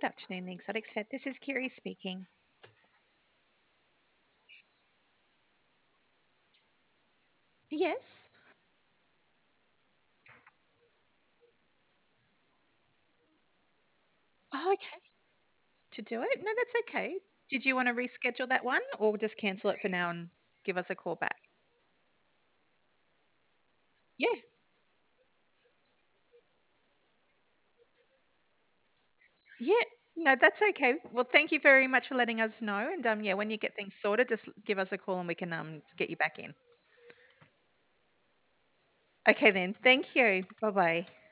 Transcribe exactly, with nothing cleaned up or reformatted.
Good afternoon, the Exotics Vet. This is Kiri speaking. Yes. Oh, okay. To do it? No, that's okay. Did you want to reschedule that one or just cancel it for now and give us a call back? Yeah. Yeah. No, that's okay. Well, thank you very much for letting us know. And um, yeah, when you get things sorted, just give us a call and we can um get you back in. Okay then. Thank you. Bye bye.